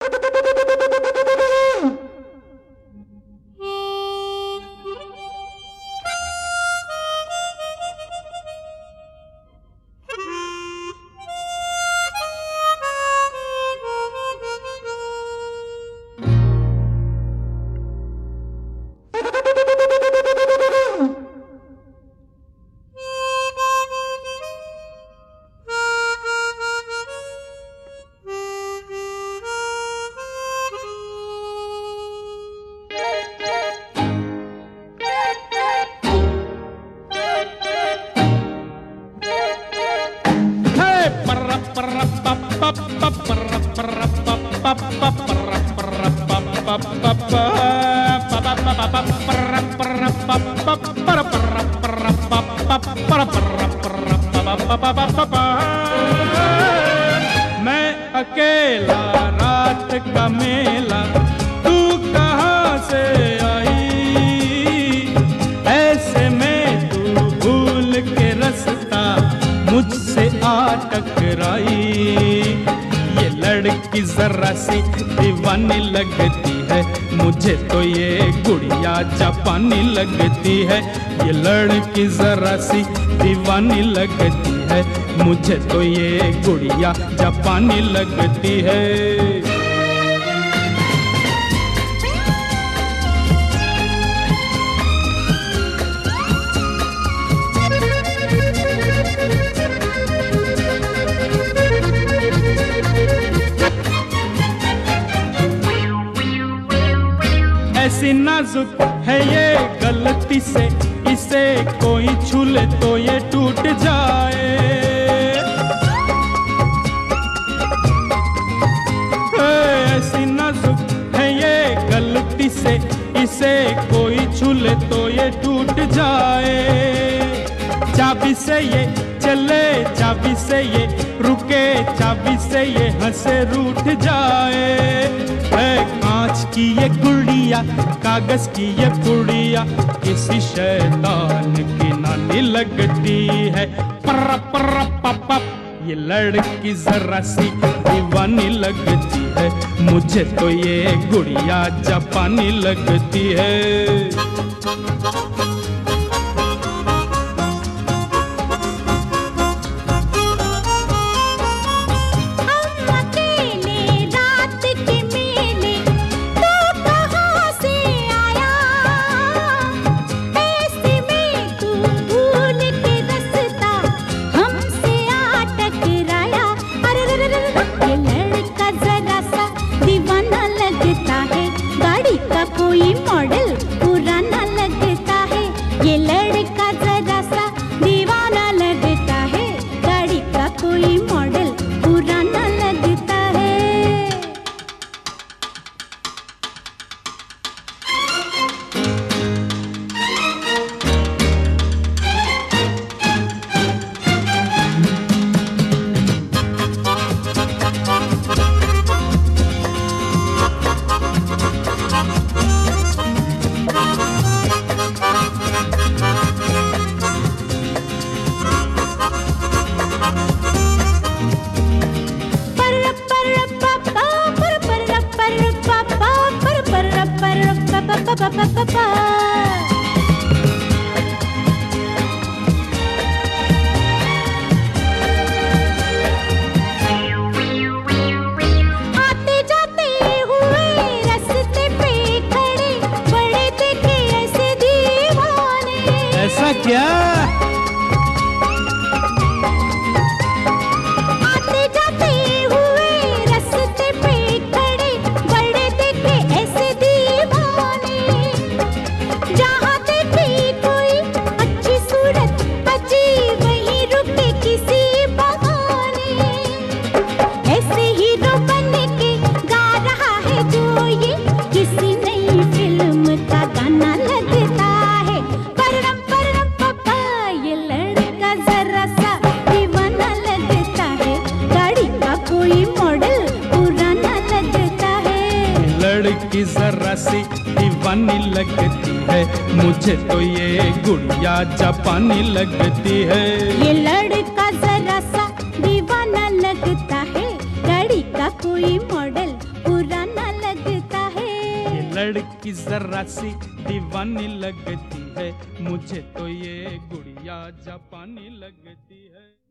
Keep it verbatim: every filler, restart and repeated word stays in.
मैं अकेला रात का मेला, तू कहाँ से आई? ऐसे में तू भूल के रास्ता मुझसे आ टकराई। ये लड़की जरा सी दीवानी लगती है, मुझे तो ये गुड़िया जापानी लगती है। ये लड़की जरा सी दीवानी लगती है, मुझे तो ये गुड़िया जापानी लगती है। ऐसी नाजुक है ये गलती से, इसे कोई छू ले तो ये टूट जाए। ऐसी नाजुक है ये गलती से, इसे कोई छू ले तो ये टूट जाए। चाबी से ये चले, चाबी से ये रुके, चाबी से ये हंसे रूठ जाए। कांच की ये गुड़िया, कागज की ये पुड़िया, किसी शैतान की नानी लगती है। पर पर पप ये लड़की जरा सी दीवानी लगती है, मुझे तो ये गुड़िया जापानी लगती है। कोई मॉडल पुराना लगता है, ये लड़का जरा सा दीवाना लगता है। गाड़ी का कोई मॉडल पुराना लगता है। आते जाते हुए रास्ते पे खड़े, बड़े देखे ऐसे दीवाने। ऐसा क्या? आते जाते हुए रास्ते पे खड़े, बड़े देखे ऐसे दीवाने। जहाँ देखे कोई अच्छी सूरत अच्छी, वहीं रुके किसी बहाने। ऐसे हीरो बन के गा रहा है जो ये, किसी नई फिल्म का गाना लगता है। परम परम पापा ये लड़का जरा सा दीवाना लगता है, गाड़ी का कोई मॉडल पुराना लगता है। लड़की जरा सी दीवानी लगती है, मुझे तो ये गुड़िया जापानी लगती है। ये लड़का जरा सा दीवाना लगता है, गाड़ी का कोई मॉडल पुराना लड़की जरा सी दीवानी लगती है, मुझे तो ये गुड़िया जापानी लगती है।